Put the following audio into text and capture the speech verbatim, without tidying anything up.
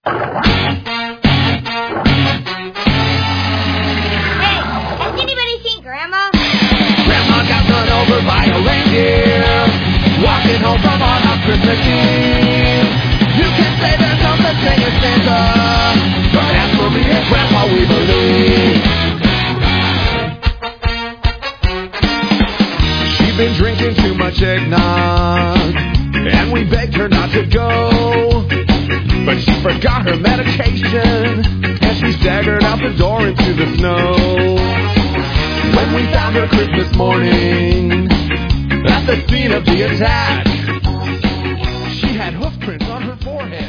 Has anybody seen Grandma? Grandma got run over by a reindeer, walking home from on a Christmas Eve. You can say there's no such thing as Santa, but as for me and Grandpa, we believe. She'd been drinking too much eggnog, and we begged her not to go, but she forgot her medication, and she staggered out the door into the snow. When we found her Christmas morning at the scene of the attack, she had hoof prints on her forehead.